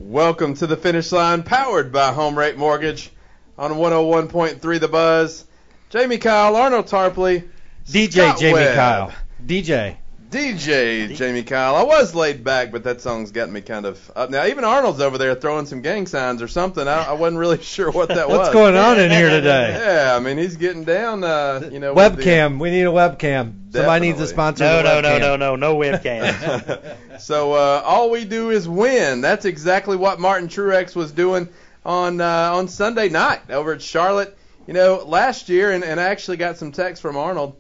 Welcome to the Finish Line, powered by Home Rate Mortgage on 101.3 The Buzz. Jamie Kyle, Arnold Tarpley, DJ Scott Jamie Webb. Kyle. DJ Jamie Kyle. I was laid back, but that song's got me kind of up. Now, even Arnold's over there throwing some gang signs or something. I wasn't really sure what that was. What's going on in here today? Yeah, I mean, he's getting down, Webcam. We need a webcam. Somebody needs a sponsor. No webcam. So all we do is win. That's exactly what Martin Truex was doing on Sunday night over at Charlotte. Last year, and I actually got some text from Arnold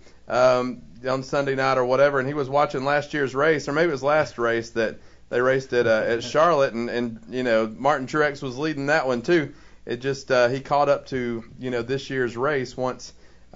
on Sunday night or whatever, and he was watching last year's race, or maybe it was last race that they raced at Charlotte, and Martin Truex was leading that one too. It just he caught up to this year's race once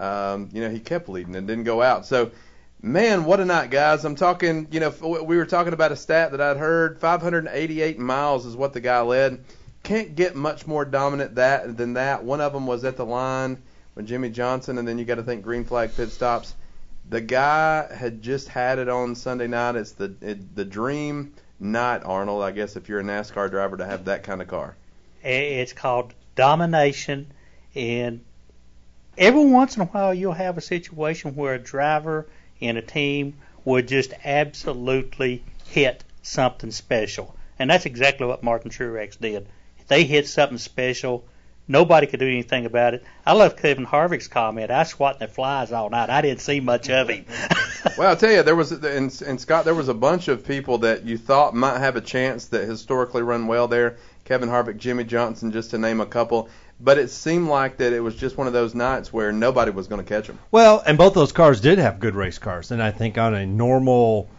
he kept leading and didn't go out. So, man, what a night, guys. I'm talking, we were talking about a stat that I'd heard, 588 miles is what the guy led. Can't get much more dominant than that. One of them was at the line when Jimmy Johnson, and then you got to think green flag pit stops. The guy had just had it on Sunday night. It's the dream night, Arnold, I guess, if you're a NASCAR driver, to have that kind of car. It's called domination, and every once in a while you'll have a situation where a driver and a team would just absolutely hit something special. And that's exactly what Martin Truex did. They hit something special. Nobody could do anything about it. I love Kevin Harvick's comment. I swatting the flies all night. I didn't see much of him. Well, I'll tell you, there was, and Scott, there was a bunch of people that you thought might have a chance that historically run well there. Kevin Harvick, Jimmy Johnson, just to name a couple. But it seemed like that it was just one of those nights where nobody was going to catch them. Well, and both those cars did have good race cars, and I think on a normal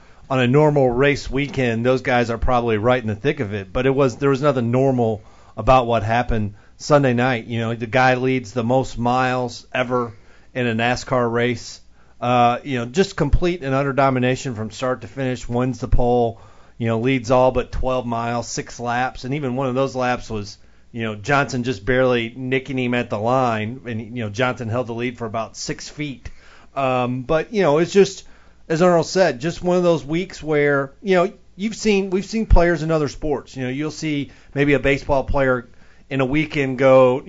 race weekend, those guys are probably right in the thick of it. But there was nothing normal about what happened Sunday night. The guy leads the most miles ever in a NASCAR race. Just complete and utter domination from start to finish, wins the pole, leads all but 12 miles, 6 laps, and even one of those laps was, Johnson just barely nicking him at the line, and, Johnson held the lead for about 6 feet. But, it's just, as Arnold said, just one of those weeks where, we've seen players in other sports. You'll see maybe a baseball player in a weekend go,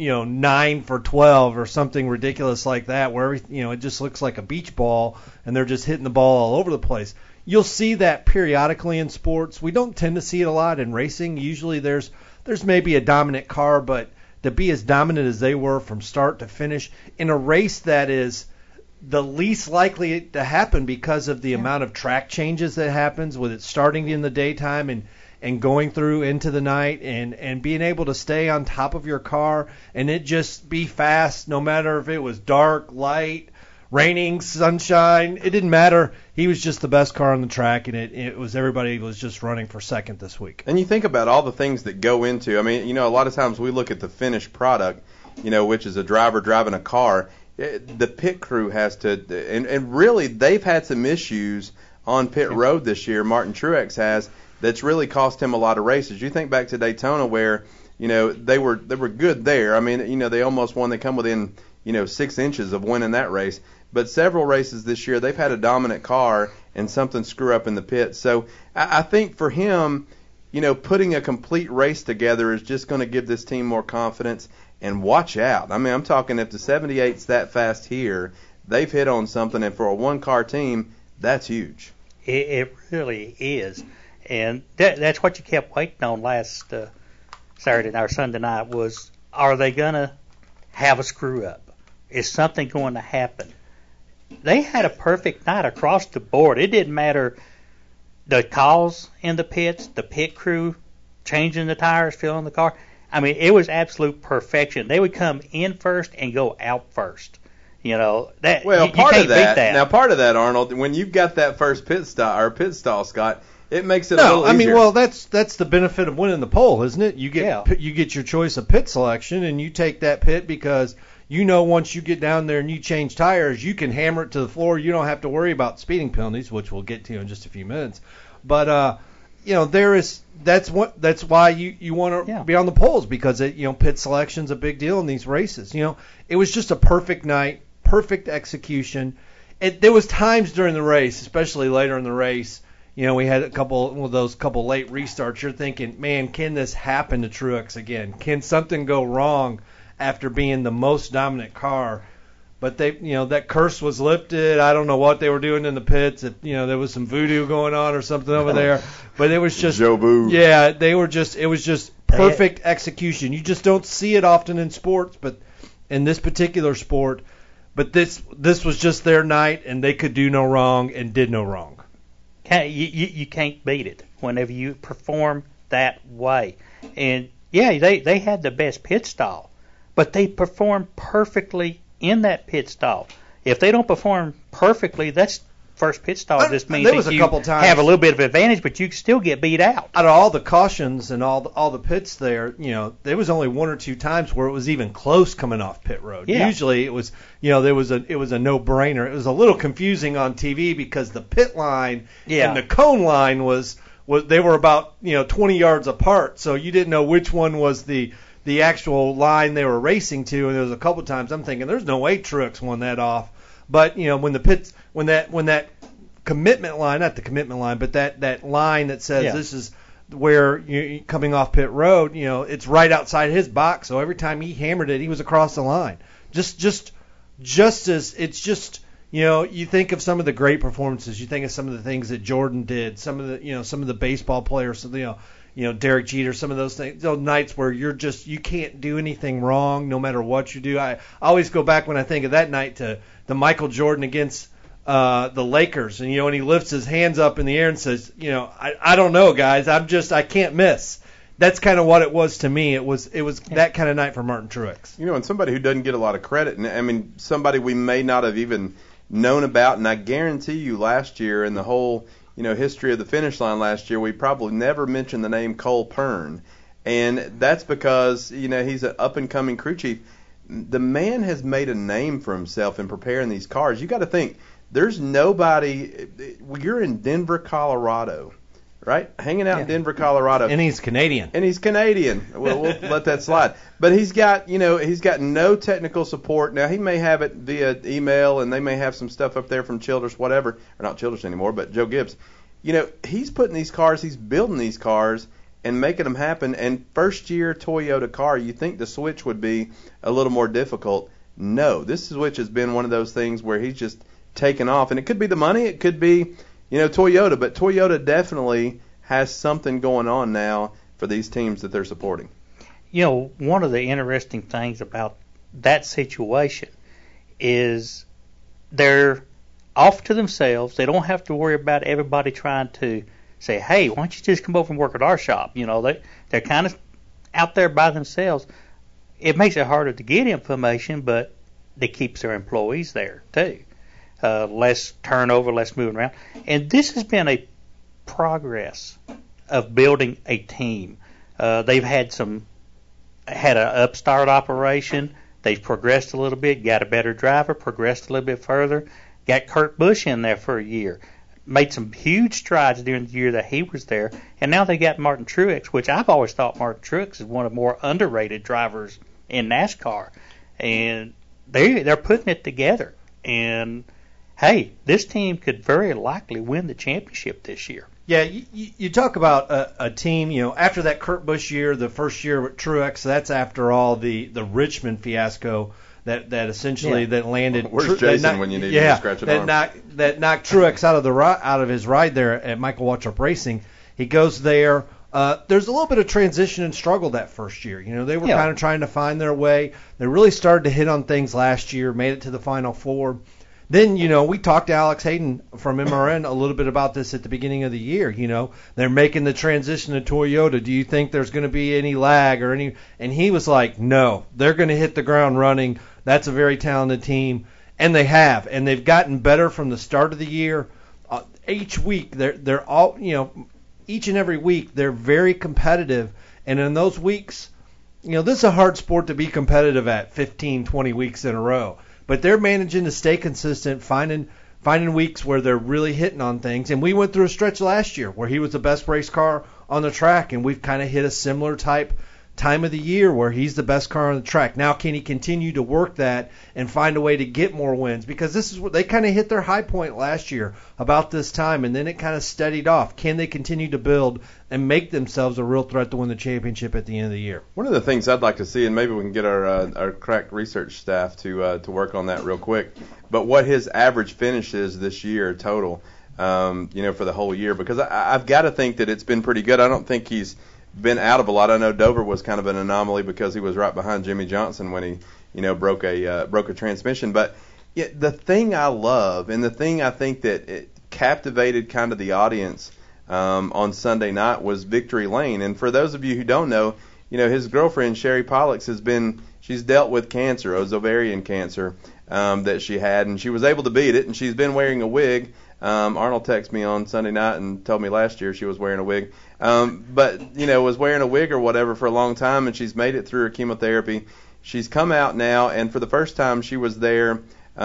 9 for 12 or something ridiculous like that, where it just looks like a beach ball and they're just hitting the ball all over the place. You'll see that periodically in sports. We don't tend to see it a lot in racing. Usually there's maybe a dominant car, but to be as dominant as they were from start to finish in a race that is the least likely to happen because of the amount of track changes that happens with it starting in the daytime and going through into the night and being able to stay on top of your car and it just be fast no matter if it was dark, light, raining, sunshine. It didn't matter. He was just the best car on the track, and it was everybody was just running for second this week. And you think about all the things that go into, a lot of times we look at the finished product, which is a driver driving a car. The pit crew has to, and really they've had some issues on pit road this year, Martin Truex has, that's really cost him a lot of races. You think back to Daytona where, they were good there. They almost won. They come within, 6 inches of winning that race. But several races this year, they've had a dominant car and something screw up in the pit. So I think for him, putting a complete race together is just going to give this team more confidence. And watch out. I'm talking if the 78's that fast here, they've hit on something. And for a one-car team, that's huge. It really is. And that's what you kept waiting on last Saturday night or Sunday night was, are they going to have a screw-up? Is something going to happen? They had a perfect night across the board. It didn't matter the calls in the pits, the pit crew changing the tires, filling the car. It was absolute perfection. They would come in first and go out first. Part of that. Now, part of that, Arnold, when you've got that first pit stall, Scott, it makes it a little easier. That's the benefit of winning the pole, isn't it? You get your choice of pit selection, and you take that pit because once you get down there and you change tires, you can hammer it to the floor. You don't have to worry about speeding penalties, which we'll get to in just a few minutes. But that's why you want to be on the poles because pit selection's a big deal in these races. It was just a perfect night, perfect execution. There was times during the race, especially later in the race, we had a couple of those late restarts. You're thinking, man, can this happen to Truex again? Can something go wrong after being the most dominant car? But they, that curse was lifted. I don't know what they were doing in the pits. If, there was some voodoo going on or something over there. But it was just, Joe Boo. Yeah, it was just perfect execution. You just don't see it often in sports, but in this particular sport. But this was just their night, and they could do no wrong and did no wrong. You can't beat it whenever you perform that way. And, yeah, they had the best pit stall, but they performed perfectly in that pit stall. If they don't perform perfectly, that's first pit stall. Just means that you have a little bit of advantage, but you can still get beat out. Out of all the cautions and all the pits there, there was only one or two times where it was even close coming off pit road. Yeah. Usually it was, it was a no-brainer. It was a little confusing on TV because the pit line and the cone line was they were about 20 yards apart, so you didn't know which one was the actual line they were racing to, and there was a couple times I'm thinking there's no way Truex won that off. But when that commitment line, not the commitment line, but that line that says this is where you're coming off pit road, it's right outside his box. So every time he hammered it, he was across the line. Just as it's just you think of some of the great performances, you think of some of the things that Jordan did, some of the baseball players, Derek Jeter, some of those things, those nights where you can't do anything wrong no matter what you do. I always go back when I think of that night to the Michael Jordan against the Lakers, and and he lifts his hands up in the air and says, I don't know, guys, I can't miss. That's kind of what it was to me. It was that kind of night for Martin Truex. And somebody who doesn't get a lot of credit, and I mean somebody we may not have even known about, and I guarantee you last year in the whole history of the finish line last year, we probably never mentioned the name Cole Pern. And that's because, he's an up-and-coming crew chief. The man has made a name for himself in preparing these cars. You got to think, there's nobody, you're in Denver, Colorado, right? Hanging out in Denver, Colorado. And he's Canadian. We'll let that slide. But he's got no technical support. Now, he may have it via email, and they may have some stuff up there from Childress, whatever. Or not Childress anymore, but Joe Gibbs. He's putting these cars, he's building these cars and making them happen. And first-year Toyota car, you think the switch would be a little more difficult. No, this switch has been one of those things where he's just taken off. And it could be the money, it could be Toyota, but Toyota definitely has something going on now for these teams that they're supporting. One of the interesting things about that situation is they're off to themselves. They don't have to worry about everybody trying to say, hey, why don't you just come over and work at our shop? They're kind of out there by themselves. It makes it harder to get information, but it keeps their employees there too. Less turnover, less moving around. And this has been a progress of building a team. They've had an upstart operation. They've progressed a little bit, got a better driver, progressed a little bit further, got Kurt Busch in there for a year, made some huge strides during the year that he was there, and now they got Martin Truex, which I've always thought Martin Truex is one of the more underrated drivers in NASCAR. And they're putting it together. And hey, this team could very likely win the championship this year. Yeah, you talk about a team, after that Kurt Busch year, the first year with Truex, that's after all the Richmond fiasco that essentially that landed. Where's Jason when you need him to scratch an arm? That knocked Truex out of his ride there at Michael Waltrip Racing. He goes there. There's a little bit of transition and struggle that first year. They were kind of trying to find their way. They really started to hit on things last year, made it to the Final Four. Then, we talked to Alex Hayden from MRN a little bit about this at the beginning of the year. They're making the transition to Toyota. Do you think there's going to be any lag or any? And he was like, no, they're going to hit the ground running. That's a very talented team. And they have. And they've gotten better from the start of the year. Each week, they're all, each and every week, they're very competitive. And in those weeks, this is a hard sport to be competitive at 15, 20 weeks in a row. But they're managing to stay consistent, finding weeks where they're really hitting on things. And we went through a stretch last year where he was the best race car on the track, and we've kind of hit a similar type time of the year where he's the best car on the track. Now, can he continue to work that and find a way to get more wins? Because this is what they kind of hit their high point last year about this time, and then it kind of steadied off. Can they continue to build and make themselves a real threat to win the championship at the end of the year? One of the things I'd like to see, and maybe we can get our crack research staff to work on that real quick, but what his average finish is this year total, for the whole year, because I've got to think that it's been pretty good. I don't think he's been out of a lot. I know Dover was kind of an anomaly because he was right behind Jimmy Johnson when he broke a transmission. But the thing I love, and the thing I think that it captivated kind of the audience on Sunday night, was Victory Lane. And for those of you who don't know, his girlfriend Sherry Pollux she's dealt with cancer, ovarian cancer that she had, and she was able to beat it, and she's been wearing a wig. Arnold texted me on Sunday night and told me last year she was wearing a wig, but was wearing a wig or whatever for a long time, and she's made it through her chemotherapy. She's come out now, and for the first time she was there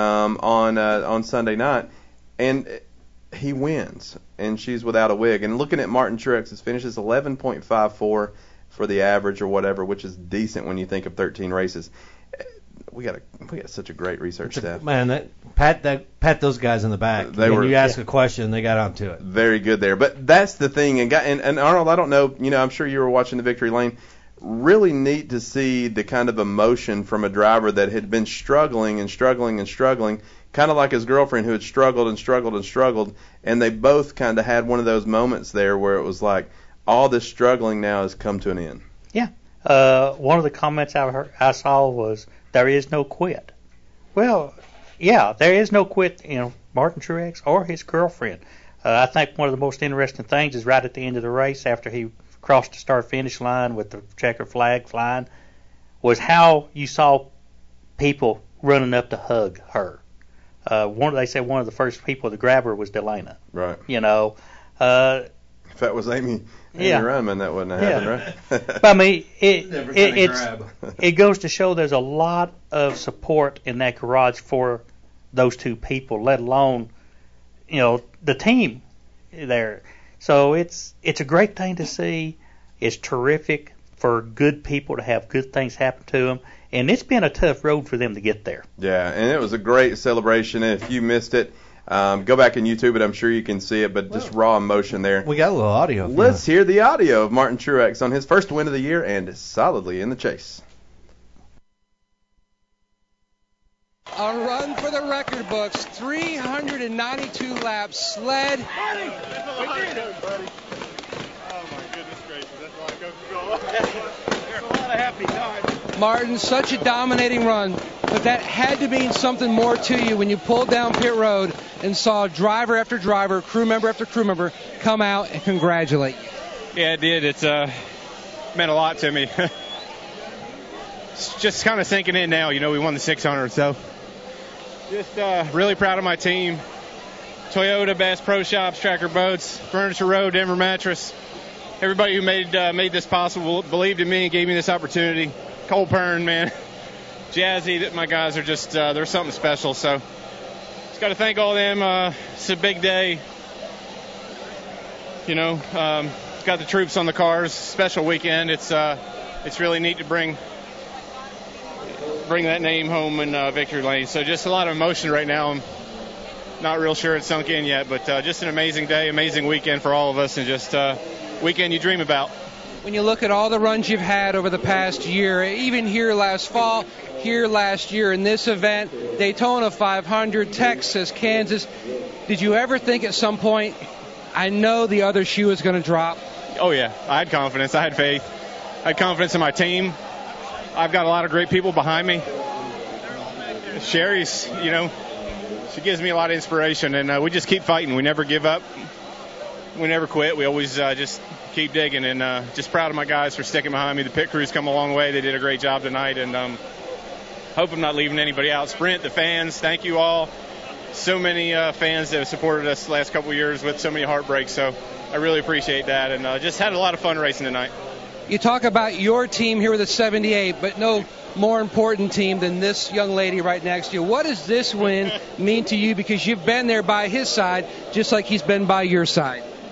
on Sunday night, and he wins, and she's without a wig. And looking at Martin Truex's finishes, 11.54 for the average or whatever, which is decent when you think of 13 races. We got such a great research staff. Man, pat those guys in the back. You ask a question, they got onto it. Very good there. But that's the thing. And Arnold, I don't know, I'm sure you were watching the Victory Lane. Really neat to see the kind of emotion from a driver that had been struggling, kind of like his girlfriend who had struggled, and they both kind of had one of those moments there where it was like all this struggling now has come to an end. Yeah. One of the comments I saw was, there is no quit. Well, yeah, there is no quit, Martin Truex or his girlfriend. I think one of the most interesting things is right at the end of the race, after he crossed the start-finish line with the checker flag flying, was how you saw people running up to hug her. They said one of the first people to grab her was Delana. Right. If that was Amy Runman, that wouldn't have happened, right? But I mean, it goes to show there's a lot of support in that garage for those two people, let alone, the team there. So it's a great thing to see. It's terrific for good people to have good things happen to them, and it's been a tough road for them to get there. Yeah, and it was a great celebration. If you missed it, go back on YouTube, and I'm sure you can see it, but just raw emotion there. We got a little audio. Let's hear the audio of Martin Truex on his first win of the year and solidly in the chase. A run for the record books, 392 laps, sled. Buddy! We did it, buddy. Oh, my goodness gracious. That's why I go through There's a lot of happy times. Martin, such a dominating run, but that had to mean something more to you when you pulled down pit road and saw driver after driver, crew member after crew member come out and congratulate you. Yeah, it did. It's meant a lot to me. It's just kind of sinking in now. We won the 600, so just really proud of my team. Toyota, Bass Pro Shops, Tracker Boats, Furniture Row, Denver Mattress, everybody who made this possible, believed in me and gave me this opportunity. Cole Pern, man, Jazzy, my guys are just, they're something special. So just got to thank all of them. It's a big day. Got the troops on the cars, special weekend. It's really neat to bring that name home in Victory Lane. So just a lot of emotion right now. I'm not real sure it's sunk in yet, but just an amazing day, amazing weekend for all of us, and just weekend you dream about. When you look at all the runs you've had over the past year, even here last fall, here last year in this event, Daytona 500, Texas, Kansas, did you ever think at some point, I know the other shoe is going to drop? Oh, yeah. I had confidence. I had faith. I had confidence in my team. I've got a lot of great people behind me. Sherry's, she gives me a lot of inspiration, and we just keep fighting. We never give up. We never quit. We always just keep digging, and just proud of my guys for sticking behind me. The pit crew's come a long way. They did a great job tonight, and hope I'm not leaving anybody out. Sprint, the fans, thank you all. So many fans that have supported us the last couple of years with so many heartbreaks, so I really appreciate that, and just had a lot of fun racing tonight. You talk about your team here with the 78, but no more important team than this young lady right next to you. What does this win mean to you? Because you've been there by his side, just like he's been by your side.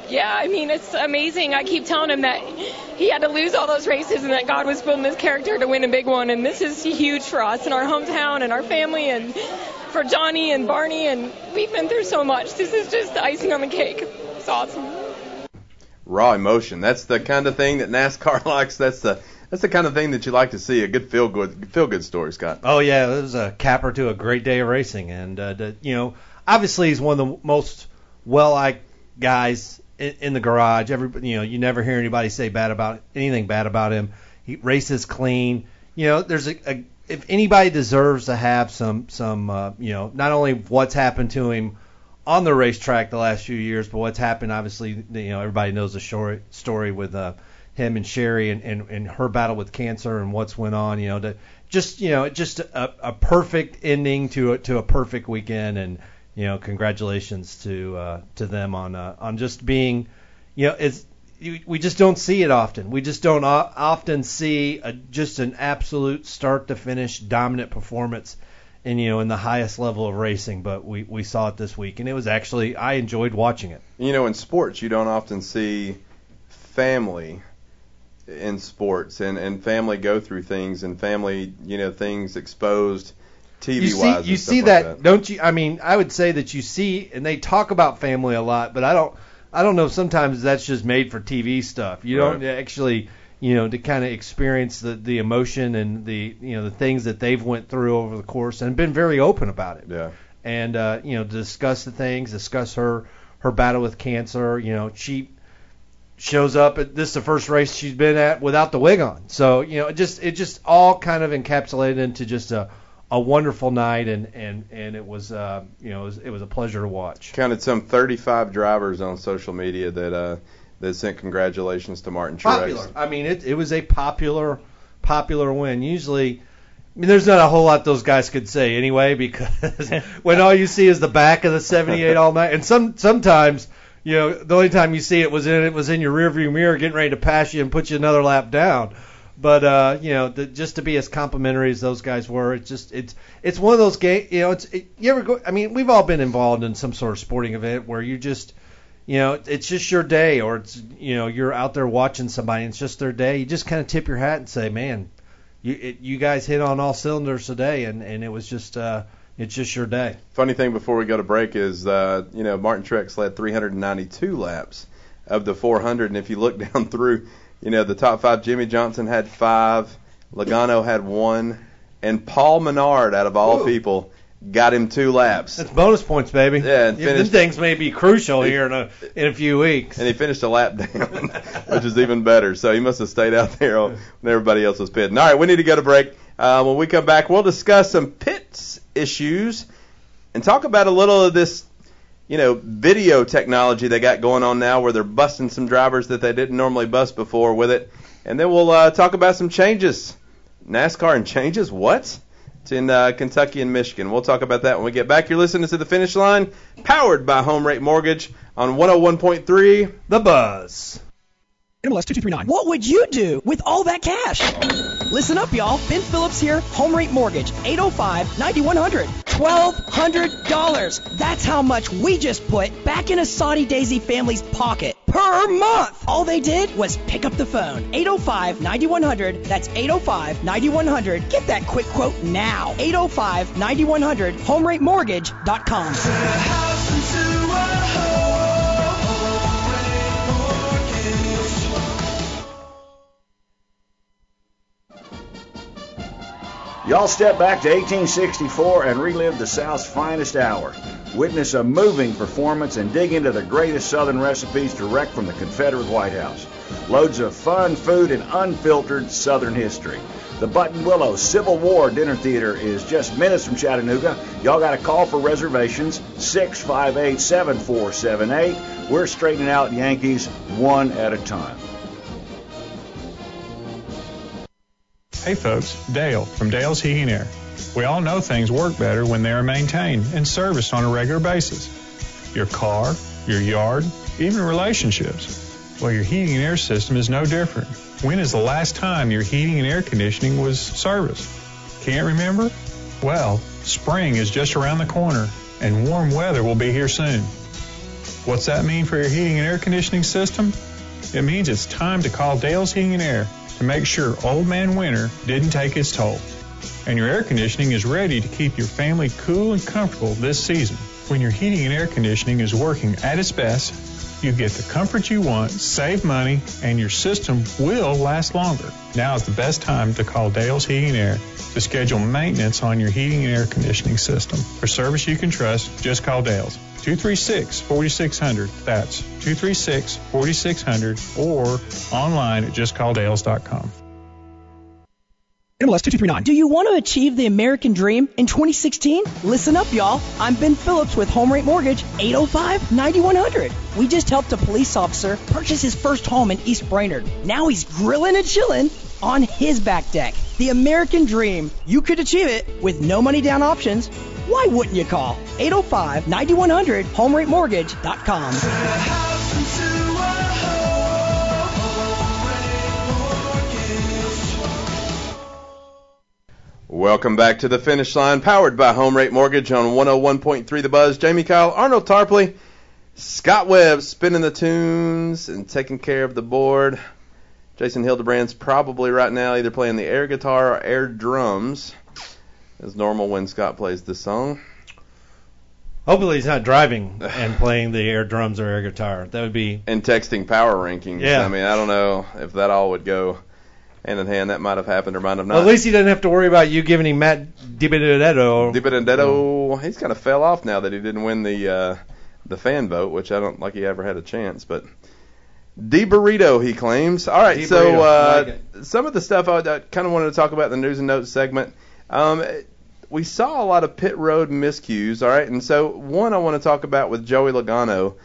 Yeah, I mean, it's amazing. I keep telling him that he had to lose all those races and that God was building this character to win a big one. And this is huge for us and our hometown and our family and for Johnny and Barney. And we've been through so much. This is just the icing on the cake. It's awesome. Raw emotion. That's the kind of thing that NASCAR likes. That's the kind of thing that you like to see. A good feel good story, Scott. Oh yeah, it was a capper to a great day of racing, and obviously he's one of the most well-liked guys in the garage. Everybody, you never hear anybody say anything bad about him. He races clean. There's if anybody deserves to have some not only what's happened to him on the racetrack the last few years, but what's happened, obviously, everybody knows the story with him and Sherry and her battle with cancer and what's went on, just a perfect ending to a perfect weekend, and congratulations to them on just being, we just don't see it often. We just don't often see just an absolute start to finish dominant performance in the highest level of racing, but we saw it this week, and it was actually, I enjoyed watching it. In sports, you don't often see family in sports and family go through things and family, things exposed TV-wise. You see that, don't you? I mean, I would say that you see, and they talk about family a lot, but I don't know, sometimes that's just made for TV stuff. You don't actually, to kind of experience the emotion and the things that they've went through over the course and been very open about it. Yeah. And, discuss the things, discuss her battle with cancer. She shows up at this is the first race she's been at without the wig on. So, it just all kind of encapsulated into just a wonderful night, and it was it was a pleasure to watch. Counted some 35 drivers on social media that sent congratulations to Martin Truex. Popular. I mean, it was a popular win. Usually, there's not a whole lot those guys could say anyway, because when all you see is the back of the 78 all night, and sometimes, the only time you see it was in your rearview mirror getting ready to pass you and put you another lap down. But just to be as complimentary as those guys were, it's one of those games. You ever go? I mean, we've all been involved in some sort of sporting event where you just, it's just your day, or it's you're out there watching somebody and it's just their day. You just kind of tip your hat and say, man, you guys hit on all cylinders today, and it was just it's just your day. Funny thing before we go to break is Martin Truex led 392 laps of the 400, and if you look down through. The top 5, Jimmy Johnson had 5, Logano had 1, and Paul Menard, out of all people, got him 2 laps. That's bonus points, baby. Yeah, and these things may be crucial here in a few weeks. And he finished a lap down, which is even better. So he must have stayed out there when everybody else was pitting. All right, we need to go to break. When we come back, we'll discuss some pits issues and talk about a little of this video technology they got going on now where they're busting some drivers that they didn't normally bust before with it. And then we'll talk about some changes. NASCAR and changes? What? It's in Kentucky and Michigan. We'll talk about that when we get back. You're listening to The Finish Line, powered by Home Rate Mortgage on 101.3 The Buzz. NMLS 2239. What would you do with all that cash? Listen up, y'all. Ben Phillips here, Home Rate Mortgage, 805-9100. $1,200. That's how much we just put back in a Saudi Daisy family's pocket per month. All they did was pick up the phone. 805-9100. That's 805-9100. Get that quick quote now. 805-9100. HomeRateMortgage.com. Y'all step back to 1864 and relive the South's finest hour. Witness a moving performance and dig into the greatest Southern recipes direct from the Confederate White House. Loads of fun, food, and unfiltered Southern history. The Button Willow Civil War Dinner Theater is just minutes from Chattanooga. Y'all got to call for reservations, 658-7478. We're straightening out Yankees one at a time. Hey folks, Dale from Dale's Heating and Air. We all know things work better when they are maintained and serviced on a regular basis. Your car, your yard, even relationships. Well, your heating and air system is no different. When is the last time your heating and air conditioning was serviced? Can't remember? Well, spring is just around the corner and warm weather will be here soon. What's that mean for your heating and air conditioning system? It means it's time to call Dale's Heating and Air to make sure Old Man Winter didn't take its toll. And your air conditioning is ready to keep your family cool and comfortable this season. When your heating and air conditioning is working at its best, you get the comfort you want, save money, and your system will last longer. Now is the best time to call Dale's Heating and Air to schedule maintenance on your heating and air conditioning system. For service you can trust, just call Dale's. 236-4600. That's 236-4600 or online at justcalldales.com. MLS 2239. Do you want to achieve the American dream in 2016? Listen up, y'all. I'm Ben Phillips with Home Rate Mortgage, 805-9100. We just helped a police officer purchase his first home in East Brainerd. Now he's grilling and chilling on his back deck. The American dream. You could achieve it with no money down options. Why wouldn't you call? 805-9100, HomeRateMortgage.com. Welcome back to the Finish Line, powered by Home Rate Mortgage on 101.3 The Buzz. Jamie Kyle, Arnold Tarpley, Scott Webb spinning the tunes and taking care of the board. Jason Hildebrand's probably right now either playing the air guitar or air drums, as normal when Scott plays this song. Hopefully he's not driving and playing the air drums or air guitar. That would be... And texting power rankings. Yeah. I mean, I don't know if that all would go hand in hand. That might have happened or might have not. Well, at least he doesn't have to worry about you giving him Matt DiBenedetto. He's kind of fell off now that he didn't win the fan vote, which I don't like he ever had a chance. But DiBurrito, he claims. All right, so some of the stuff I kind of wanted to talk about in the news and notes segment. We saw a lot of pit road miscues, all right? And so one I want to talk about with Joey Logano,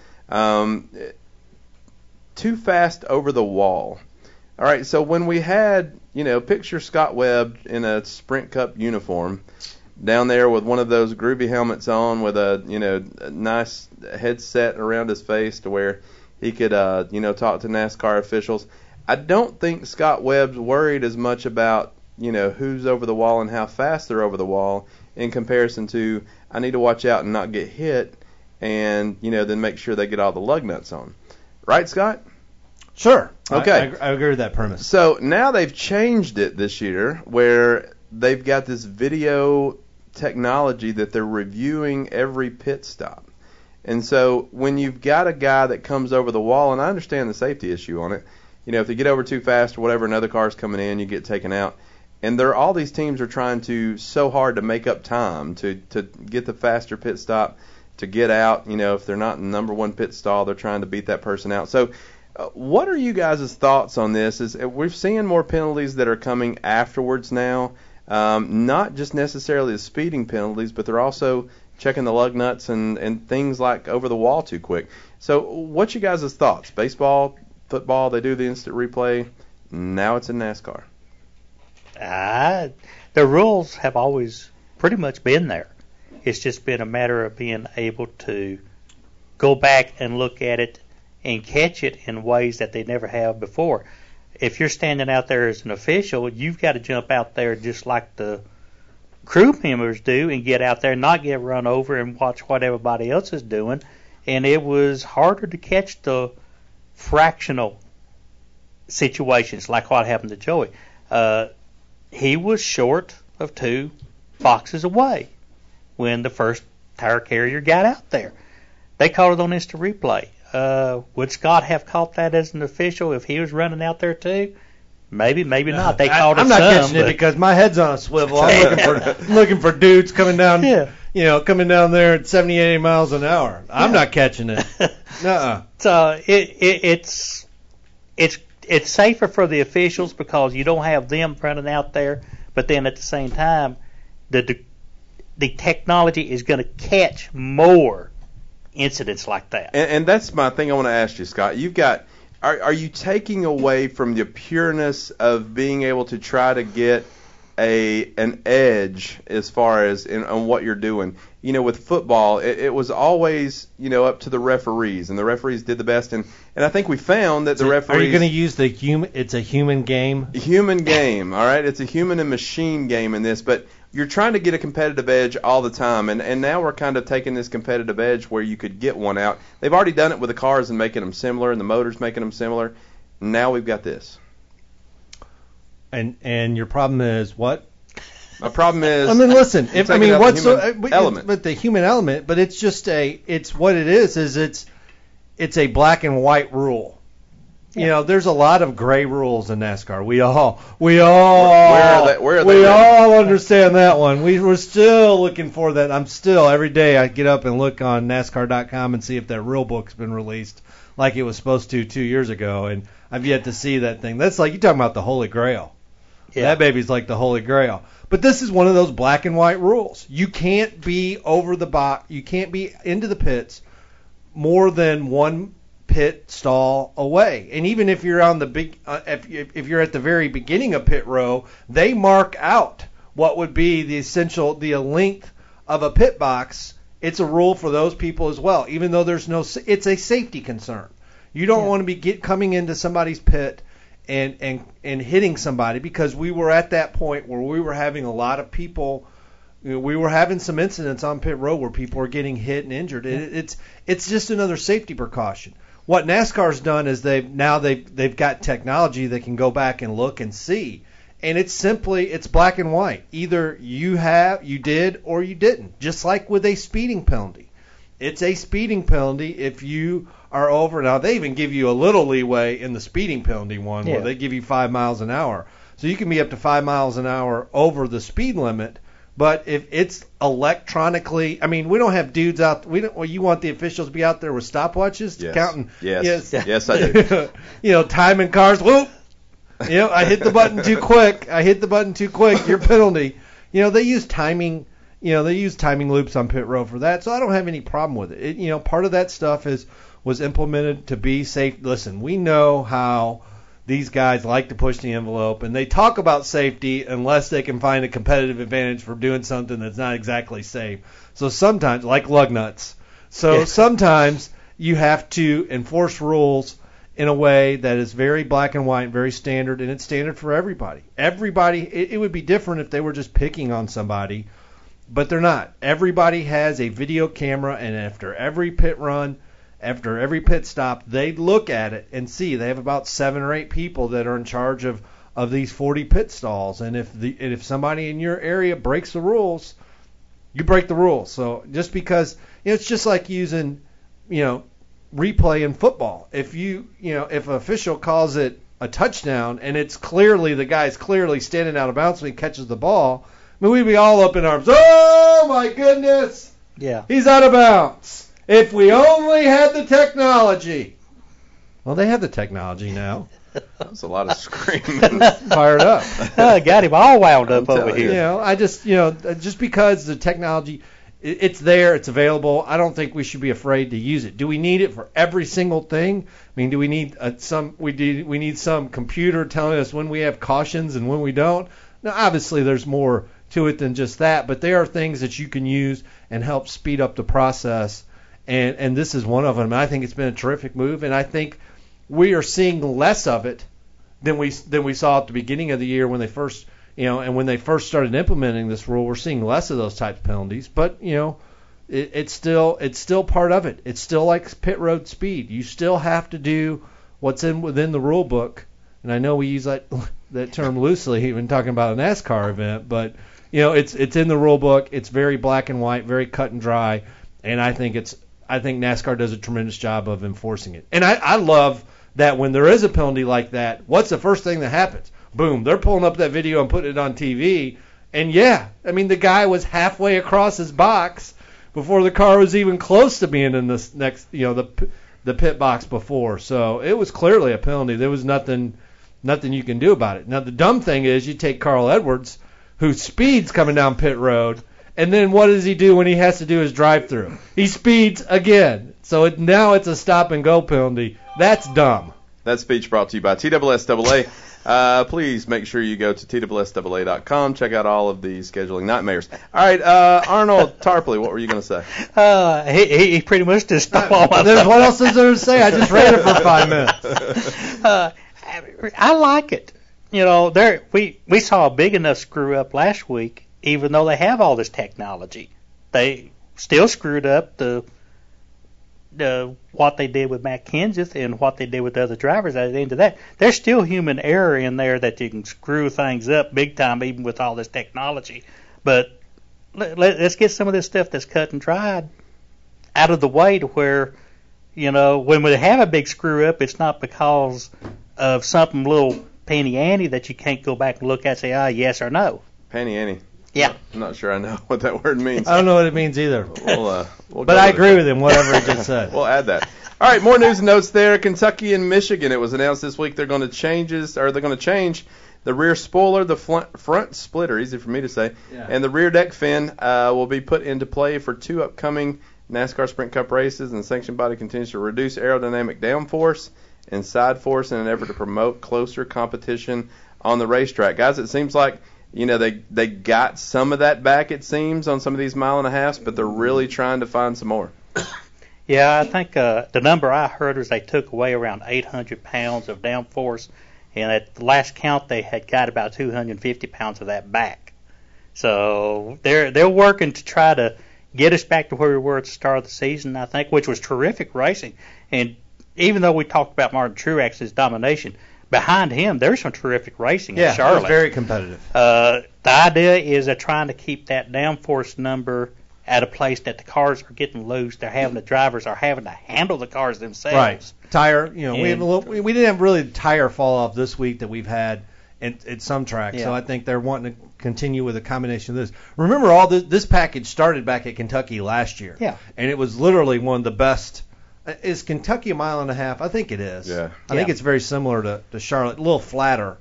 too fast over the wall. All right, so when we had, picture Scott Webb in a Sprint Cup uniform down there with one of those groovy helmets on with a nice headset around his face to where he could, talk to NASCAR officials. I don't think Scott Webb's worried as much about, who's over the wall and how fast they're over the wall in comparison to I need to watch out and not get hit and, then make sure they get all the lug nuts on. Right, Scott? Sure. Okay. I agree with that premise. So now they've changed it this year where they've got this video technology that they're reviewing every pit stop. And so when you've got a guy that comes over the wall, and I understand the safety issue on it, if they get over too fast or whatever, another car's coming in, you get taken out. And all these teams are trying so hard to make up time to get the faster pit stop, to get out. If they're not in the number one pit stall, they're trying to beat that person out. So what are you guys' thoughts on this? We're seeing more penalties that are coming afterwards now, not just necessarily the speeding penalties, but they're also checking the lug nuts and things like over the wall too quick. So what's you guys' thoughts? Baseball, football, they do the instant replay. Now it's in NASCAR. The rules have always pretty much been there. It's just been a matter of being able to go back and look at it and catch it in ways that they never have before. If you're standing out there as an official, you've got to jump out there just like the crew members do and get out there and not get run over and watch what everybody else is doing. And it was harder to catch the fractional situations like what happened to Joey. He was short of 2 boxes away when the first tire carrier got out there. They called it on instant replay. Would Scott have caught that as an official if he was running out there too? Maybe, maybe not. They called it I'm not catching it because my head's on a swivel. I'm looking for dudes coming down, coming down there at 70, 80 miles an hour. I'm not catching it. Nuh-uh. So it's safer for the officials because you don't have them running out there, but then at the same time, the technology is going to catch more incidents like that. And that's my thing I want to ask you, Scott. You've got, are you taking away from the pureness of being able to try to get an edge as far as on what you're doing. With football, it was always, up to the referees, and the referees did the best. And I think we found that the referees... Are you going to use the human... It's a human game? Human game, all right? It's a human and machine game in this, but you're trying to get a competitive edge all the time, and now we're kind of taking this competitive edge where you could get one out. They've already done it with the cars and making them similar, and the motors making them similar. Now we've got this. And your problem is what? My problem is. Listen. What's the element? But the human element. But it's just it's what it is it's a black and white rule. Yeah. There's a lot of gray rules in NASCAR. We all understand that one. We're still looking for that. Every day I get up and look on NASCAR.com and see if that rule book's been released like it was supposed to 2 years ago, and I've yet to see that thing. That's like you're talking about the Holy Grail. Yeah. That baby's like the Holy Grail. But this is one of those black and white rules. You can't be over the box. You can't be into the pits more than one pit stall away. And even if you're on the big, if you're at the very beginning of pit row, they mark out what would be the length of a pit box. It's a rule for those people as well. Even though it's a safety concern. You don't want to be coming into somebody's pit and hitting somebody, because we were at that point where we were having a lot of people. We were having some incidents on pit road where people were getting hit and injured. It's just another safety precaution. What NASCAR's done is they've got technology that can go back and look and see, and it's black and white. Either you did or you didn't. Just like with a speeding penalty, it's a speeding penalty if you are over. Now they even give you a little leeway in the speeding penalty one where they give you 5 miles an hour, so you can be up to 5 miles an hour over the speed limit. But if it's electronically, we don't have dudes out. You want the officials to be out there with stopwatches counting? Yes, I do. Timing cars. Whoop! I hit the button too quick. Your penalty. They use timing. They use timing loops on pit road for that, so I don't have any problem with it. Part of that stuff was implemented to be safe. Listen, we know how these guys like to push the envelope, and they talk about safety unless they can find a competitive advantage for doing something that's not exactly safe. So sometimes, like lug nuts. Sometimes you have to enforce rules in a way that is very black and white, very standard, and it's standard for everybody. It would be different if they were just picking on somebody, but they're not. Everybody has a video camera, and after every pit run, after every pit stop, they look at it and see. They have about 7 or 8 people that are in charge of these 40 pit stalls. And if somebody in your area breaks the rules, you break the rules. So just because it's just like using replay in football. If if an official calls it a touchdown and it's clearly the guy's clearly standing out of bounds when he catches the ball, we'd be all up in arms. Oh my goodness! Yeah, he's out of bounds. If we only had the technology. Well, they have the technology now. That's a lot of screaming. Fired up. Got him all wound up over here. I just because the technology, it's there, it's available. I don't think we should be afraid to use it. Do we need it for every single thing? Do we need we need some computer telling us when we have cautions and when we don't? Now, obviously, there's more to it than just that, but there are things that you can use and help speed up the process. And this is one of them. I think it's been a terrific move, and I think we are seeing less of it than we saw at the beginning of the year when they first when they first started implementing this rule. We're seeing less of those types of penalties, but it's still part of it. It's still like pit road speed. You still have to do what's within the rule book. And I know we use that term loosely, even talking about a NASCAR event, but it's in the rule book. It's very black and white, very cut and dry, and I think NASCAR does a tremendous job of enforcing it. And I love that when there is a penalty like that, what's the first thing that happens? Boom, they're pulling up that video and putting it on TV. And the guy was halfway across his box before the car was even close to being in this next, the pit box before. So it was clearly a penalty. There was nothing you can do about it. Now the dumb thing is you take Carl Edwards, who speeds coming down pit road, and then what does he do when he has to do his drive-through? He speeds again. So now it's a stop-and-go penalty. That's dumb. That speech brought to you by TSSAA. please make sure you go to TWSAA.com. Check out all of the scheduling nightmares. All right, Arnold Tarpley, what were you going to say? He pretty much just stole all my What else is there to say? I just ran it for 5 minutes. I like it. You know, we saw a big enough screw up last week, even though they have all this technology. They still screwed up the what they did with Matt Kenseth and what they did with the other drivers. At the end of that, there's still human error in there that you can screw things up big time, even with all this technology. But let's get some of this stuff that's cut and dried out of the way to where, you know, when we have a big screw up, it's not because of something little penny ante that you can't go back and look at and say, yes or no. Penny ante. Yeah. I'm not sure I know what that word means. I don't know what it means either. We'll but I agree with him, whatever he just said. We'll add that. All right, more news and notes there. Kentucky and Michigan. It was announced this week they're going to change the rear spoiler, the front splitter, easy for me to say, and the rear deck fin will be put into play for 2 upcoming NASCAR Sprint Cup races, and the sanctioned body continues to reduce aerodynamic downforce and side force in an effort to promote closer competition on the racetrack. Guys, it seems like, you know, they got some of that back, it seems, on some of these 1.5 miles, but they're really trying to find some more. Yeah, I think the number I heard was they took away around 800 pounds of downforce, and at the last count they had got about 250 pounds of that back. So they're working to try to get us back to where we were at the start of the season, I think, which was terrific racing. And even though we talked about Martin Truex's domination, behind him there's some terrific racing in Charlotte. Yeah, it was very competitive. The idea is they're trying to keep that downforce number at a place that the cars are getting loose. The drivers are having to handle the cars themselves. Right. Tire, you know, we didn't have really tire fall off this week that we've had at some tracks. Yeah. So I think they're wanting to continue with a combination of this. Remember, all this package started back at Kentucky last year. Yeah. And it was literally one of the best. Is Kentucky 1.5 miles? I think it is. Yeah. I think it's very similar to Charlotte, a little flatter.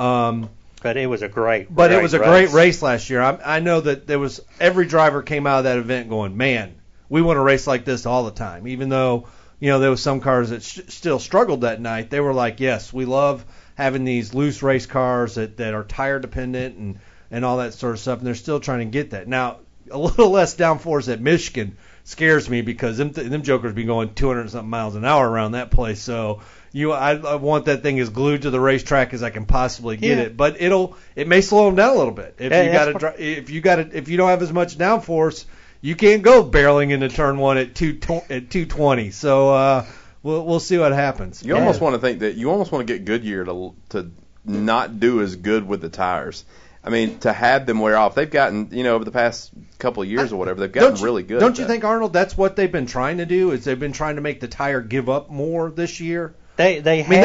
But it was a great race last year. I know that there was every driver came out of that event going, man, we want to race like this all the time. Even though, you know, there was some cars that still struggled that night. They were like, yes, we love having these loose race cars that are tire dependent and all that sort of stuff. And they're still trying to get that. Now, a little less downforce at Michigan scares me because them jokers be going 200-something miles an hour around that place. So I want that thing as glued to the racetrack as I can possibly get it. But it may slow them down a little bit. If you don't have as much downforce, you can't go barreling into turn 1 at 220. So we'll see what happens. You almost want to think that you almost want to get Goodyear to not do as good with the tires. I mean, to have them wear off. They've gotten, you know, over the past couple of years or whatever, they've gotten really good. Don't you think, Arnold, that's what they've been trying to do, is they've been trying to make the tire give up more this year? They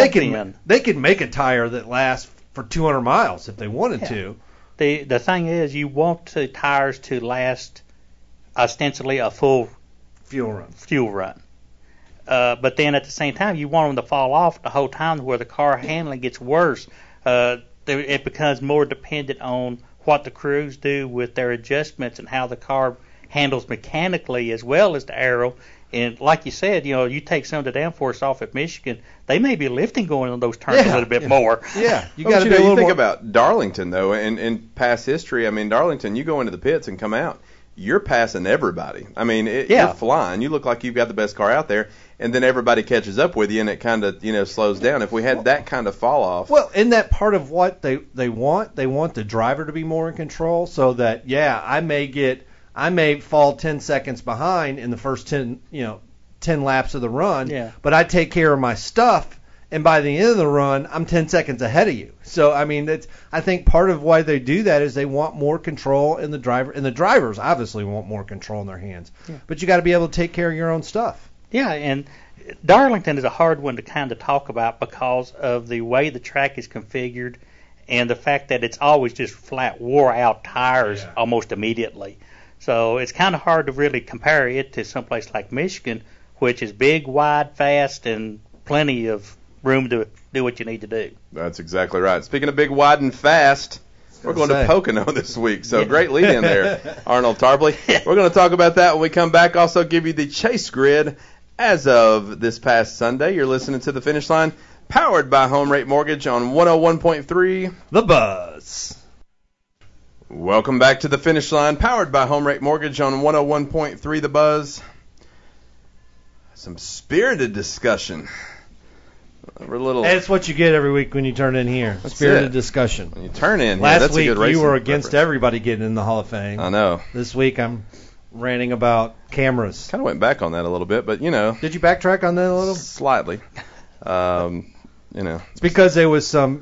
can make a tire that lasts for 200 miles if they wanted to. The thing is, you want the tires to last ostensibly a full fuel run. But then at the same time, you want them to fall off the whole time where the car handling gets worse. It becomes more dependent on what the crews do with their adjustments and how the car handles mechanically as well as the aero. And like you said, you know, you take some of the downforce off at Michigan, they may be lifting going on those turns a little bit more. Yeah, you got to you think about Darlington though, and in past history. I mean, Darlington, you go into the pits and come out, you're passing everybody. I mean, you're flying. You look like you've got the best car out there, and then everybody catches up with you, and it kind of, you know, slows down. If we had that kind of fall off. Well, in that part of what they want the driver to be more in control, so that I may fall 10 seconds behind in the first 10 laps of the run, but I take care of my stuff. And by the end of the run, I'm 10 seconds ahead of you. So, I mean, I think part of why they do that is they want more control in the driver. And the drivers obviously want more control in their hands. Yeah. But you got to be able to take care of your own stuff. Yeah, and Darlington is a hard one to kind of talk about because of the way the track is configured and the fact that it's always just flat wore-out tires almost immediately. So it's kind of hard to really compare it to someplace like Michigan, which is big, wide, fast, and plenty of room to do what you need to do. That's exactly right. Speaking of big, wide, and fast, we're going to Pocono this week. So great lead in there, Arnold Tarpley. We're going to talk about that when we come back. Also give you the chase grid as of this past Sunday. You're listening to The Finish Line powered by Home Rate Mortgage on 101.3 The Buzz. Welcome back to the finish line, powered by Home Rate Mortgage on 101.3 The Buzz. Some spirited discussion. We're a little. That's what you get every week when you turn in here. That's Spirited it. discussion. When you turn in here, Last that's week a good racing you were against reference. everybody getting in the Hall of Fame. I know. This week I'm ranting about cameras. Kind of went back on that a little bit, but Did you backtrack on that a little? Slightly. It's because there was some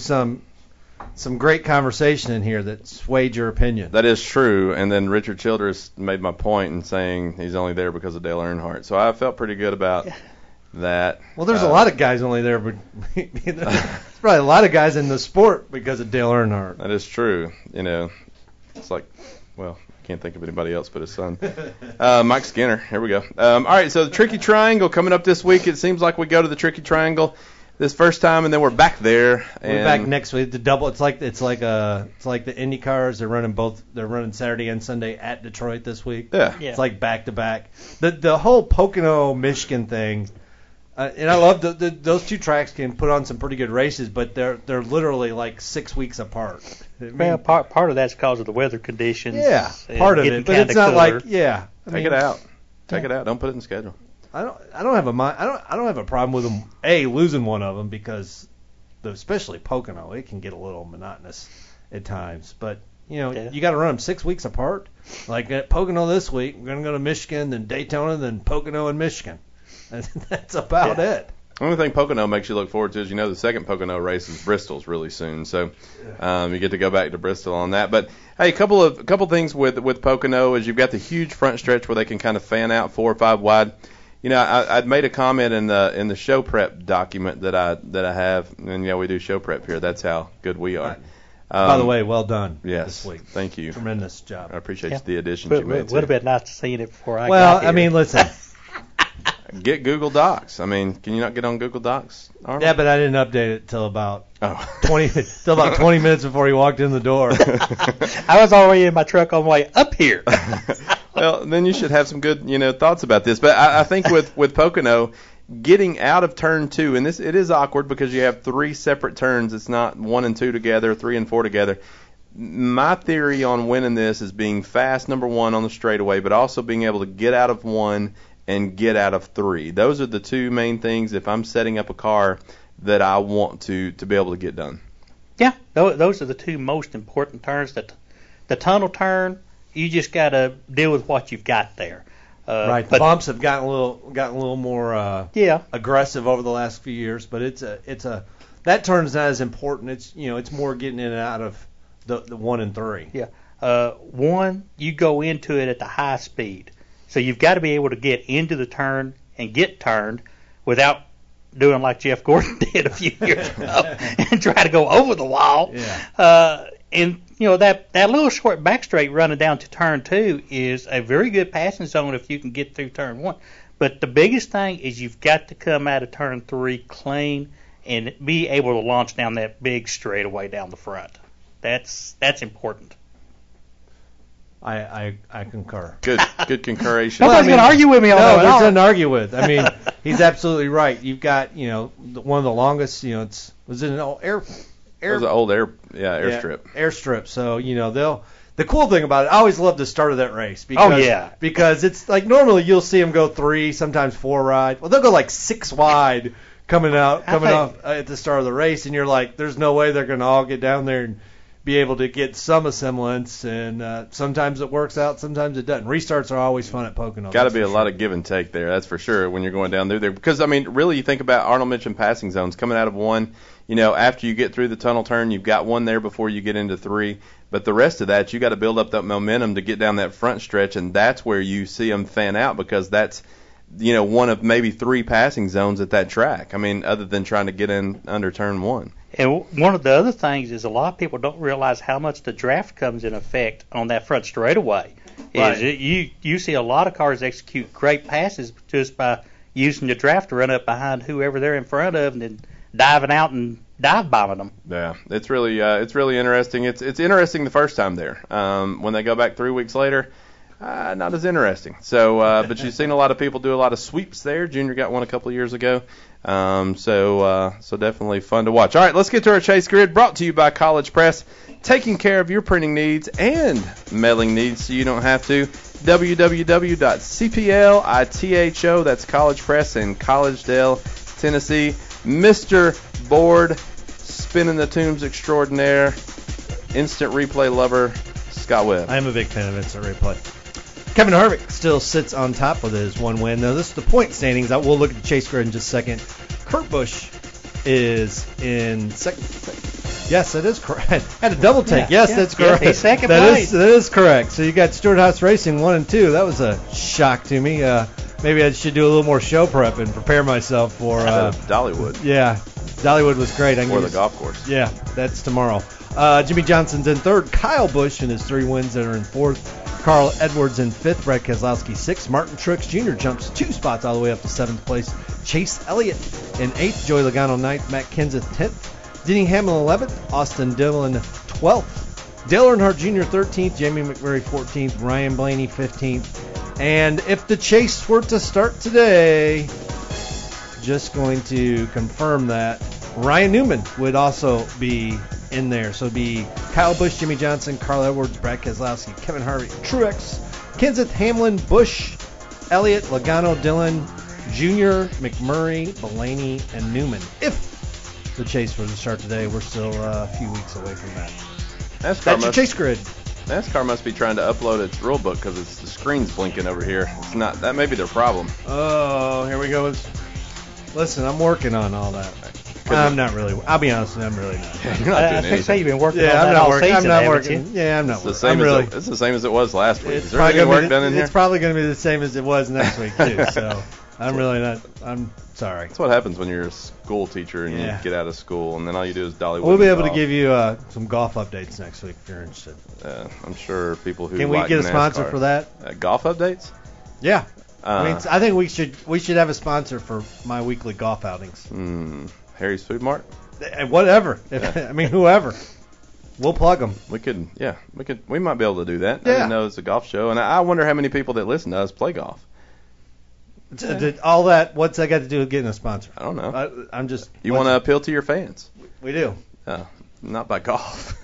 great conversation in here that swayed your opinion. That is true, and then Richard Childress made my point in saying he's only there because of Dale Earnhardt. So I felt pretty good about that. Well, there's a lot of guys only there, but there's probably a lot of guys in the sport because of Dale Earnhardt. That is true. It's like, well, I can't think of anybody else but his son. Mike Skinner. Here we go. All right, so the Tricky Triangle coming up this week. It seems like we go to the Tricky Triangle this first time, and then we're back there. We're back next week. The double. It's like the Indy cars. They're running Saturday and Sunday at Detroit this week. Yeah. It's like back to back. The whole Pocono, Michigan thing. And I love those two tracks can put on some pretty good races, but they're literally like 6 weeks apart. Well, part of that's because of the weather conditions. Yeah, part of it, but it's not cooler. like Take it out. Take it out. Don't put it in the schedule. I don't have a problem with them losing one of them because especially Pocono, it can get a little monotonous at times. But you got to run them 6 weeks apart. Like at Pocono this week, we're gonna go to Michigan, then Daytona, then Pocono and Michigan. That's about it. The only thing Pocono makes you look forward to is, the second Pocono race is Bristol's really soon, so you get to go back to Bristol on that. But hey, a couple things with Pocono is you've got the huge front stretch where they can kind of fan out 4 or 5 wide. I'd made a comment in the show prep document that I have, and we do show prep here. That's how good we are. By the way, well done. Yes, this week. Thank you. Tremendous job. I appreciate the additions you made. It would have been nice to see it before I got Well, here. I mean, listen. Get Google Docs. I mean, can you not get on Google Docs, Arnold? Yeah, but I didn't update it till about 20 minutes before he walked in the door. I was already in my truck on the way up here. Well, then you should have some good, thoughts about this. But I think with Pocono, getting out of turn 2, and it is awkward because you have 3 separate turns. It's not 1 and 2 together, 3 and 4 together. My theory on winning this is being fast, number 1, on the straightaway, but also being able to get out of 1 and get out of 3. Those are the 2 main things if I'm setting up a car that I want to be able to get done. Yeah, those are the 2 most important turns. The tunnel turn, you just got to deal with what you've got there. Right, the bumps have gotten a little more aggressive over the last few years, but that turn is not as important. It's more getting in and out of the 1 and 3. Yeah, 1, you go into it at the high speed. So you've got to be able to get into the turn and get turned without doing like Jeff Gordon did a few years ago and try to go over the wall. Yeah. And that little short back straight running down to turn 2 is a very good passing zone if you can get through turn 1. But the biggest thing is you've got to come out of turn 3 clean and be able to launch down that big straightaway down the front. That's important. I concur. Good concurration. Nobody's going to argue with me on that. No, there's nothing to argue with. I mean, he's absolutely right. You've got, one of the longest, was it an old It was an old airstrip. Airstrip. So, the cool thing about it, I always love the start of that race. Because, because it's like normally you'll see them go 3, sometimes 4 wide. Well, they'll go like 6 wide coming off at the start of the race, and you're like, there's no way they're going to all get down there and be able to get some semblance, and sometimes it works out, sometimes it doesn't. Restarts are always fun at Pocono. Got to be a lot of give and take there, that's for sure, when you're going down through there. Because, I mean, really, you think about Arnold mentioned passing zones. Coming out of 1, after you get through the tunnel turn, you've got 1 there before you get into 3. But the rest of that, you got to build up that momentum to get down that front stretch, and that's where you see them fan out because that's, one of maybe 3 passing zones at that track. I mean, other than trying to get in under turn 1. And one of the other things is a lot of people don't realize how much the draft comes in effect on that front straightaway. Right. You see a lot of cars execute great passes just by using the draft to run up behind whoever they're in front of and then diving out and dive bombing them. Yeah, it's really interesting. It's interesting the first time there. When they go back 3 weeks later, not as interesting. So, but you've seen a lot of people do a lot of sweeps there. Junior got one a couple of years ago. So definitely fun to watch. All right, let's get to our Chase Grid, brought to you by College Press, taking care of your printing needs and mailing needs so you don't have to. www.cplitho, that's College Press in Collegedale, Tennessee. Mr. Board, spinning the tunes extraordinaire, instant replay lover, Scott Webb. I am a big fan of instant replay. Kevin Harvick still sits on top with his one win. Now, this is the point standings. We'll look at the Chase Grid in just a second. Kurt Busch is in second. Yes, that is correct. I had a double take. Yes, that's correct. He's second place. That is correct. So you got Stewart-Haas Racing 1 and 2. That was a shock to me. Maybe I should do a little more show prep and prepare myself for Dollywood. Yeah, Dollywood was great. Or the golf course. Yeah, that's tomorrow. Jimmy Johnson's in third. Kyle Busch in his 3 wins that are in fourth. Carl Edwards in fifth. Brad Keselowski sixth. Martin Truex Jr. jumps 2 spots all the way up to 7th place. Chase Elliott in 8th. Joey Logano 9th. Matt Kenseth 10th. Denny Hamlin 11th. Austin Dillon 12th. Dale Earnhardt Jr. 13th. Jamie McMurray 14th. Ryan Blaney 15th. And if the chase were to start today, just going to confirm that Ryan Newman would also be in there. So it'd be Kyle Busch, Jimmy Johnson, Carl Edwards, Brad Keselowski, Kevin Harvick, Truex, Kenseth, Hamlin, Busch, Elliott, Logano, Dillon, Jr., McMurray, Blaney, and Newman. If the chase were to start today, we're still a few weeks away from that. That's your Chase Grid. NASCAR must be trying to upload its rule book because the screen's blinking over here. It's not. That may be their problem. Oh, here we go. Listen, I'm working on all that. I'm not really. I'll be honest with you, I'm really not. You're not doing anything. I say you've been working on that all season, I'm not working. Yeah, I'm not it's working. It's the same as it was last week. Is there any work done in here? It's probably going to be the same as it was next week, too. So I'm really not. I'm sorry. That's what happens when you're a school teacher and you get out of school, and then all you do is Dollywood. We'll be able to give you some golf updates next week if you're interested. I'm sure people who can we get a sponsor for that? Golf updates? Yeah. I think we should have a sponsor for my weekly golf outings. Harry's Food Mart? Whatever. Whoever. We'll plug them. We might be able to do that. I didn't know it's a golf show, and I wonder how many people that listen to us play golf. All that. What's that got to do with getting a sponsor? I don't know. I'm just. You want to appeal to your fans? We do. Not by golf.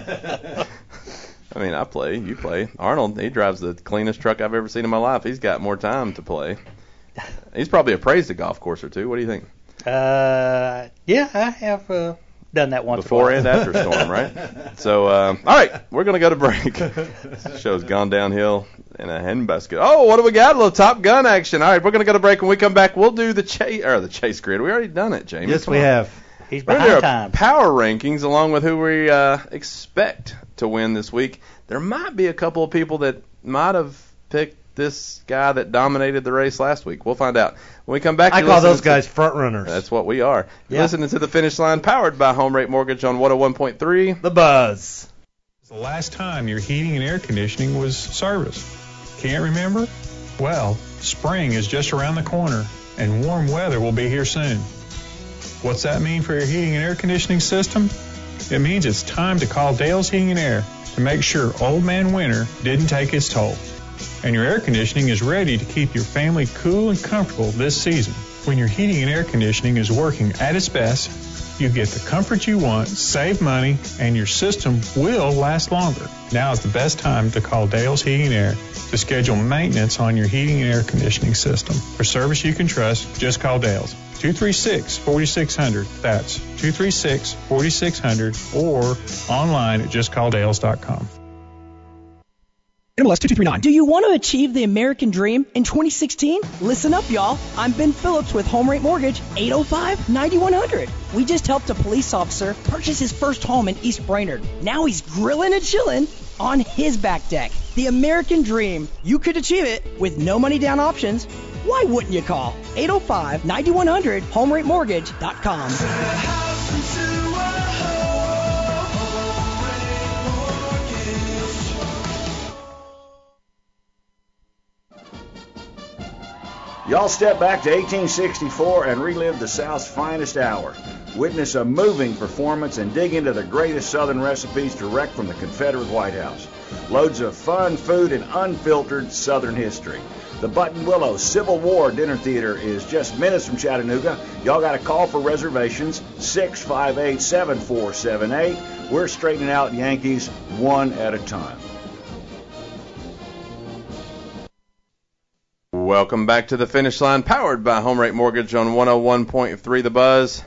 I play. You play. Arnold, he drives the cleanest truck I've ever seen in my life. He's got more time to play. He's probably appraised a golf course or two. What do you think? Yeah, I have done that once before and after storm, right? So, all right, we're gonna go to break. This show's gone downhill in a handbasket. Oh, what do we got? A little Top Gun action. All right, we're gonna go to break. When we come back, we'll do the Chase Grid. We already done it, Jamie. Yes, we have. He's behind time. Power rankings along with who we expect to win this week. There might be a couple of people that might have picked this guy that dominated the race last week. We'll find out. When we come back, I call those guys front runners. That's what we are. You're listening to The Finish Line, powered by Home Rate Mortgage on 101.3 The Buzz. The last time your heating and air conditioning was serviced. Can't remember? Well, spring is just around the corner, and warm weather will be here soon. What's that mean for your heating and air conditioning system? It means it's time to call Dale's Heating and Air to make sure Old Man Winter didn't take its toll. And your air conditioning is ready to keep your family cool and comfortable this season. When your heating and air conditioning is working at its best, you get the comfort you want, save money, and your system will last longer. Now is the best time to call Dale's Heating and Air to schedule maintenance on your heating and air conditioning system. For service you can trust, just call Dale's. 236-4600. That's 236-4600 or online at justcalldales.com. MLS 2239. Do you want to achieve the American dream in 2016? Listen up, y'all. I'm Ben Phillips with Home Rate Mortgage, 805-9100. We just helped a police officer purchase his first home in East Brainerd. Now he's grilling and chilling on his back deck. The American dream. You could achieve it with no money down options. Why wouldn't you call 805-9100, HomeRateMortgage.com. Y'all step back to 1864 and relive the South's finest hour. Witness a moving performance and dig into the greatest Southern recipes direct from the Confederate White House. Loads of fun, food, and unfiltered Southern history. The Button Willow Civil War Dinner Theater is just minutes from Chattanooga. Y'all got to call for reservations, 658-7478. We're straightening out Yankees one at a time. Welcome back to the Finish Line, powered by Home Rate Mortgage on 101.3 The Buzz.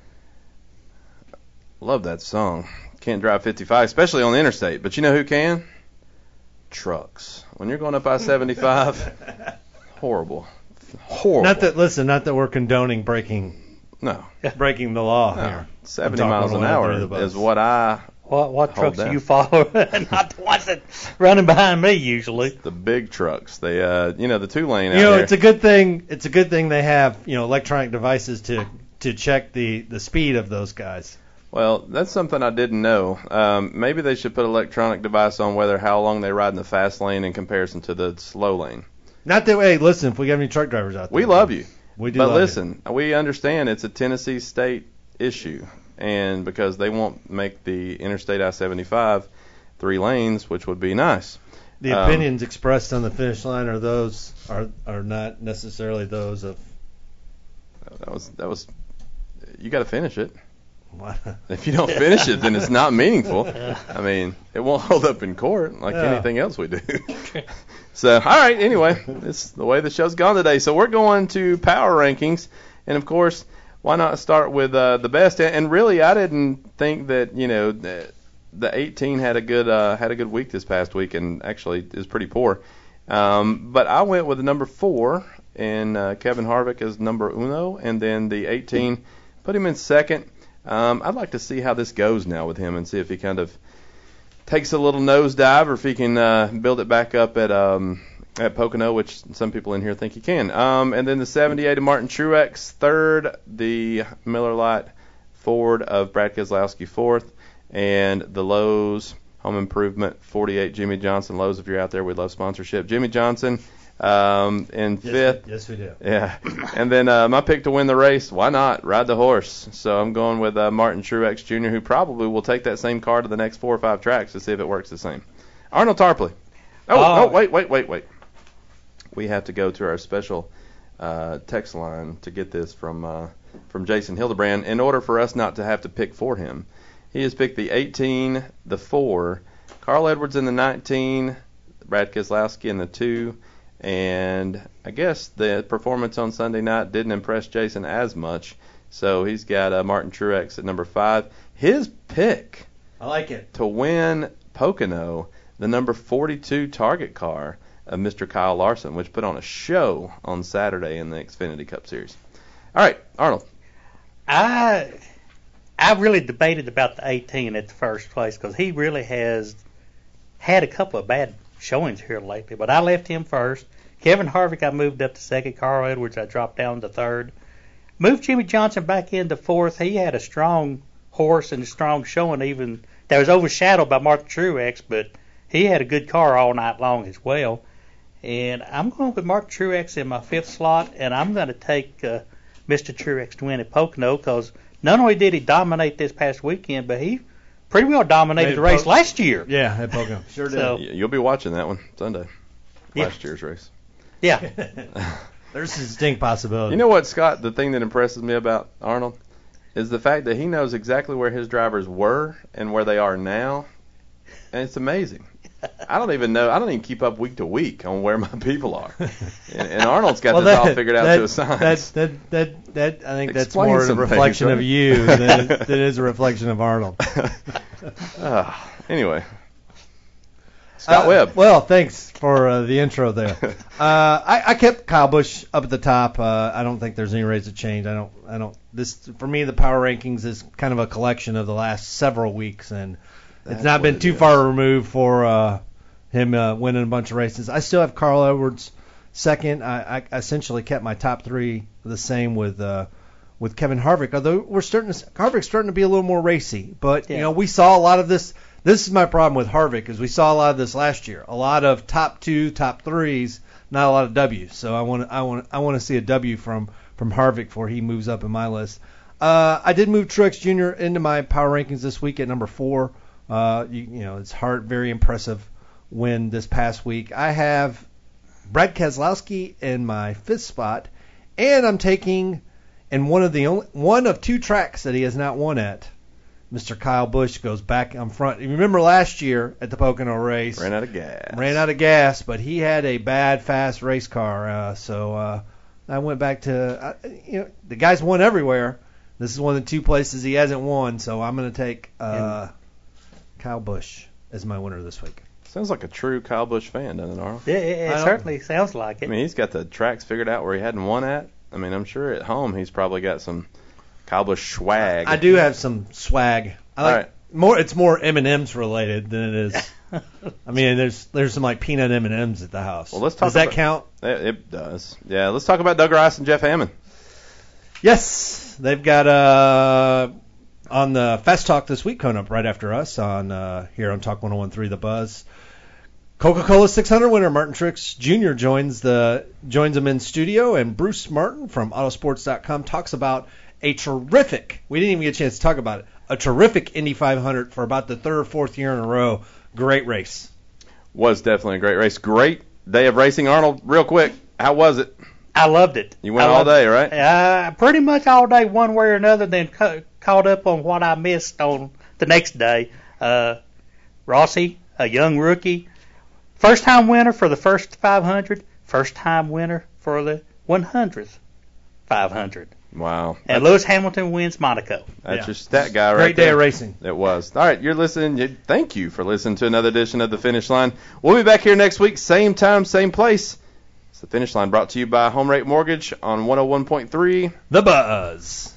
Love that song. Can't drive 55, especially on the interstate. But you know who can? Trucks. When you're going up I-75, horrible. Not that we're condoning breaking the law here. 70 miles an hour is what I What trucks do you follow? Not the ones that running behind me usually. The big trucks. They the 2-lane out here. It's a good thing they have, electronic devices to check the speed of those guys. Well, that's something I didn't know. Maybe they should put an electronic device on how long they ride in the fast lane in comparison to the slow lane. Not that way. Listen, if we got any truck drivers out there, we love you. We do. But listen, we understand it's a Tennessee state issue, and because they won't make the Interstate I-75 3 lanes, which would be nice. The opinions expressed on the Finish Line are not necessarily those of. That was. You got to finish it. What? If you don't finish it, then it's not meaningful. I mean, it won't hold up in court like anything else we do. So, all right, anyway, it's the way the show's gone today. So we're going to power rankings, and of course, why not start with the best? And really, I didn't think that the 18 had a good week this past week, and actually is pretty poor. But I went with the number 4, and Kevin Harvick as number uno, and then the 18 put him in second. I'd like to see how this goes now with him and see if he kind of takes a little nosedive or if he can build it back up at Pocono, which some people in here think he can. And then the 78 of Martin Truex, third. The Miller Lite Ford of Brad Keselowski, fourth. And the Lowe's Home Improvement 48, Jimmy Johnson. Lowe's, if you're out there, we love sponsorship. Jimmy Johnson in fifth. Yes, we do. Yeah. And then my pick to win the race, why not? Ride the horse. So I'm going with Martin Truex Jr., who probably will take that same car to the next 4 or 5 tracks to see if it works the same. Arnold Tarpley. Wait. We have to go to our special text line to get this from Jason Hildebrand in order for us not to have to pick for him. He has picked the 18, the 4, Carl Edwards in the 19, Brad Keselowski in the 2, and I guess the performance on Sunday night didn't impress Jason as much, so he's got Martin Truex at number 5. His pick, I like it, to win Pocono, the number 42 Target car of Mr. Kyle Larson, which put on a show on Saturday in the Xfinity Cup Series. All right, Arnold. I really debated about the 18 at the first place because he really has had a couple of bad showings here lately, but I left him first. Kevin Harvick, I moved up to second. Carl Edwards, I dropped down to third. Moved Jimmy Johnson back into fourth. He had a strong horse and a strong showing, even that was overshadowed by Martin Truex, but he had a good car all night long as well. And I'm going with Martin Truex in my fifth slot, and I'm going to take Mr. Truex to win at Pocono because not only did he dominate this past weekend, but he pretty well dominated the race last year. Yeah, at Pocono. Sure did. So, you'll be watching that one Sunday. Last year's race. Yeah. There's a distinct possibility. You know what, Scott? The thing that impresses me about Arnold is the fact that he knows exactly where his drivers were and where they are now, and it's amazing. I don't even keep up week to week on where my people are. And Arnold's got this all figured out to a science. I think that's more a reflection of you than it is a reflection of Arnold. Anyway. Scott Webb. Well, thanks for the intro there. I kept Kyle Busch up at the top. I don't think there's any reason to change. I don't. This, for me, the power rankings is kind of a collection of the last several weeks, and it's not been too far removed for him winning a bunch of races. I still have Carl Edwards second. I essentially kept my top 3 the same with Kevin Harvick, although Harvick's starting to be a little more racy. But we saw a lot of this. This is my problem with Harvick, is we saw a lot of this last year. A lot of top 2, top 3s, not a lot of W's. So I want to see a W from Harvick before he moves up in my list. I did move Truex Jr. into my power rankings this week at number 4. It's hard, very impressive win this past week. I have Brad Keselowski in my 5th spot, and I'm taking in one of 2 tracks that he has not won at. Mr. Kyle Busch goes back on front. You remember last year at the Pocono race, ran out of gas, but he had a bad, fast race car. So I went back to the guy's won everywhere. This is one of the 2 places he hasn't won, so I'm going to take Kyle Busch as my winner this week. Sounds like a true Kyle Busch fan, doesn't it, Arnold? Yeah, it certainly sounds like it. I mean, he's got the tracks figured out where he hadn't won at. I mean, I'm sure at home he's probably got some Kyle Busch swag. I do have some swag. It's more M&M's related than it is. I mean, there's some like peanut M&M's at the house. Well, let's talk. Does that count? It does. Yeah, let's talk about Doug Rice and Jeff Hammond. Yes, they've got on the Fast Talk this week coming up right after us on here on Talk 101.3 The Buzz. Coca-Cola 600 winner Martin Truex Jr. joins them in studio, and Bruce Martin from Autosports.com talks about a terrific. We didn't even get a chance to talk about it. A terrific Indy 500 for about the 3rd or 4th year in a row. Great race. Was definitely a great race. Great day of racing. Arnold, real quick, how was it? I loved it. You went all day, right? Pretty much all day, one way or another, then caught up on what I missed on the next day. Rossi, a young rookie, first-time winner for the first 500, first-time winner for the 100th 500. Wow. And Lewis Hamilton wins Monaco. That's your stat guy right there. Great day of racing. It was. All right, you're listening. Thank you for listening to another edition of The Finish Line. We'll be back here next week, same time, same place. It's The Finish Line brought to you by Home Rate Mortgage on 101.3 The Buzz.